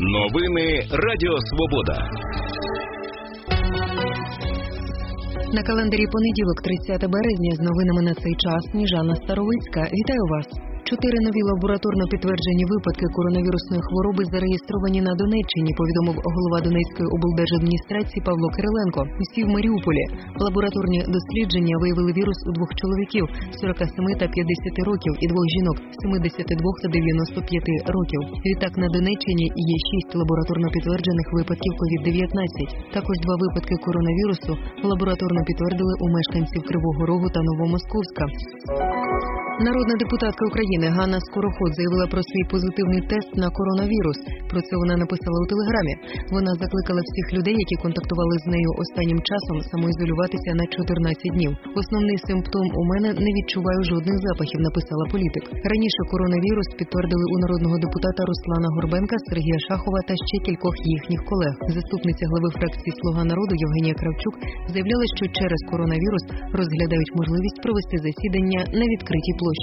Новини Радіо Свобода. На календарі понеділок, 30 березня, з новинами на цей час Сніжана Старовицька. Вітаю вас! 4 нові лабораторно підтверджені випадки коронавірусної хвороби зареєстровані на Донеччині, повідомив голова Донецької облдержадміністрації Павло Кириленко. Усі в Маріуполі. Лабораторні дослідження виявили вірус у 2 чоловіків – 47 та 50 років і 2 жінок – 72 та 95 років. Відтак на Донеччині є 6 лабораторно підтверджених випадків COVID-19. Також 2 випадки коронавірусу лабораторно підтвердили у мешканців Кривого Рогу та Новомосковська. Народна депутатка України Ганна Скороход заявила про свій позитивний тест на коронавірус. Про це вона написала у Телеграмі. Вона закликала всіх людей, які контактували з нею останнім часом, самоізолюватися на 14 днів. Основний симптом – у мене не відчуваю жодних запахів, написала політик. Раніше коронавірус підтвердили у народного депутата Руслана Горбенка, Сергія Шахова та ще кількох їхніх колег. Заступниця глави фракції «Слуга народу» Євгенія Кравчук заявляла, що через коронавірус розглядають можливість провести засідання на відкритій площі.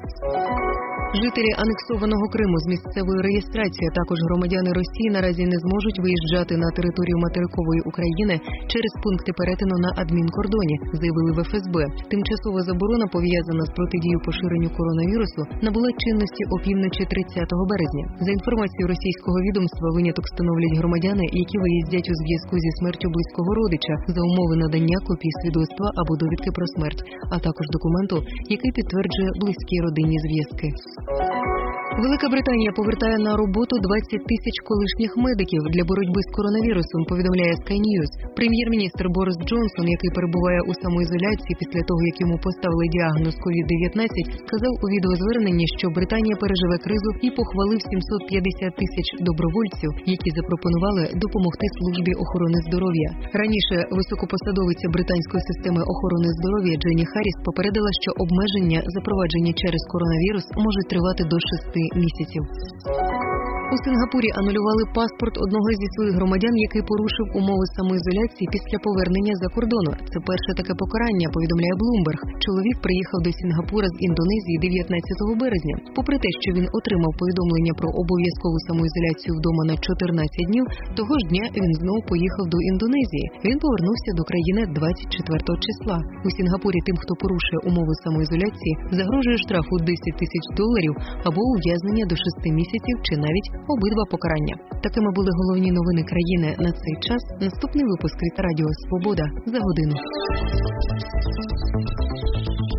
Жителі анексованого Криму з місцевою реєстрацією, а також громадяни Росії наразі не зможуть виїжджати на територію материкової України через пункти перетину на адмінкордоні, заявили в ФСБ. Тимчасова заборона, пов'язана з протидією поширенню коронавірусу, набула чинності опівночі 30 березня. За інформацією російського відомства, виняток становлять громадяни, які виїздять у зв'язку зі смертю близького родича, за умови надання копій свідоцтва або довідки про смерть, а також документу, який підтверджує близькі родинні зв'язки. Велика Британія повертає на роботу 20 тисяч колишніх медиків для боротьби з коронавірусом, повідомляє Sky News. Прем'єр-міністр Борис Джонсон, який перебуває у самоізоляції після того, як йому поставили діагноз COVID-19, сказав у відеозверненні, що Британія переживе кризу і похвалив 750 тисяч добровольців, які запропонували допомогти службі охорони здоров'я. Раніше високопосадовиця британської системи охорони здоров'я Дженні Харріс попередила, що обмеження, запроваджені через коронавірус, можуть тривати до 6 місяців. У Сингапурі анулювали паспорт одного зі своїх громадян, який порушив умови самоізоляції після повернення за кордону. Це перше таке покарання, повідомляє Bloomberg. Чоловік приїхав до Сінгапура з Індонезії 19 березня. Попри те, що він отримав повідомлення про обов'язкову самоізоляцію вдома на 14 днів, того ж дня він знову поїхав до Індонезії. Він повернувся до країни 24 числа. У Сінгапурі тим, хто порушує умови самоізоляції, загрожує штраф у $10 тисяч або ув'язнення до 6 місяців чи навіть обидва покарання. Такими були головні новини країни на цей час. Наступний випуск від Радіо Свобода за годину.